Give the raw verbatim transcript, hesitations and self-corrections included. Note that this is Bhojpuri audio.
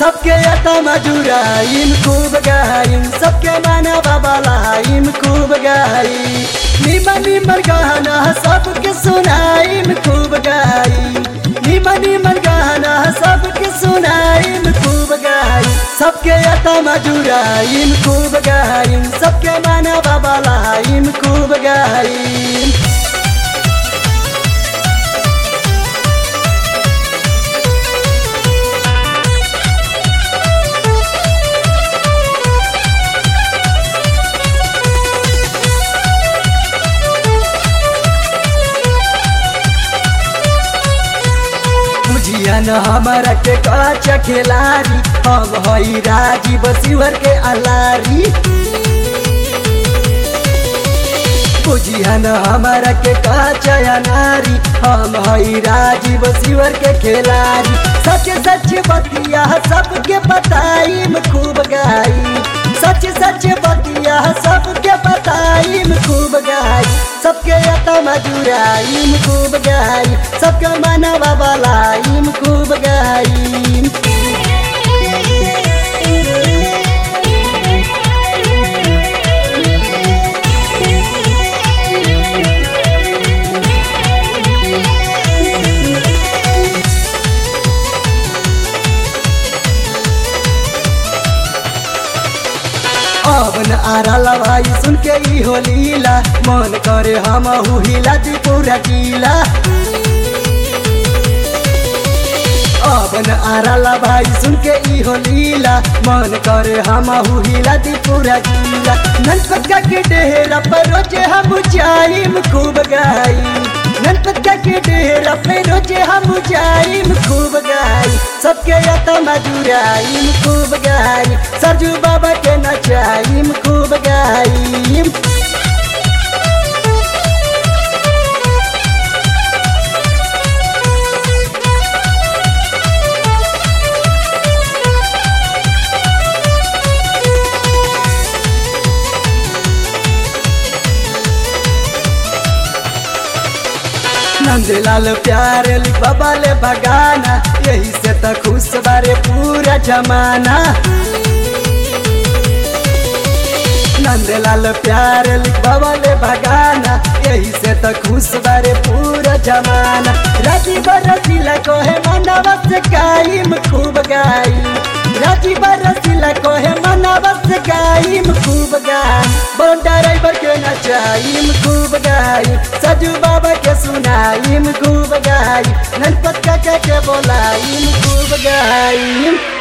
सबके यता जुराइम खूब गाइम सबके माना बाबालाइम खूब गाई निमन निमन गाना सबके सुनाइम खूब गाई निमन निमन गाना सबके सुनाइम खूब गाई सबके यता जुराइम खूब गाइम सबके माना बाबालाइम खूब गाई। न हमारा के काचा खिलाड़ी हम हई राजीव शिवर के अलारी बुझिया न हमारा के काचा नारी हम हई राजीव शिवर के खिलाड़ी सच सच बतिया सबके बताइम खूब गाई सच सच बतिया सबके बताइम खूब गाई सबके यता जुराइम खूब गाई सबके मनवा बालाइम खूब गाई। अब न आरा भाई सुन के ई हो लीला मन करे हम हिला दी पूरा किला अब न आरा भाई सुन के ई हो लीला मन करे हम हिला दी पूरा किला ननपतका के डेरा पर रोजे हम जाइम खूब गाई ननपतका के डेरा पर रोजे हम जाइम खूब गाई सबके यता जुराइम खूब गाई सरजू बाबा के नचाइम खूब गाई। नंदलाल प्यारे बाबा ले बगाना यही से तो खुश बारे पूरा जमाना नंदलाल प्यारे बाबा ले बगाना यही से तो खुश बारे पूरा जमाना राजी बरसीला कोहे मनवा से गाइम खूब गाई राजी बरसीला कोहे मनवा से गाइम खूब गाई बन ड्राइवर के नचाइम खूब गाई सजू बाबा के सुनाइम खूब गाई ननपत काका के बोलाइम खूब गाई।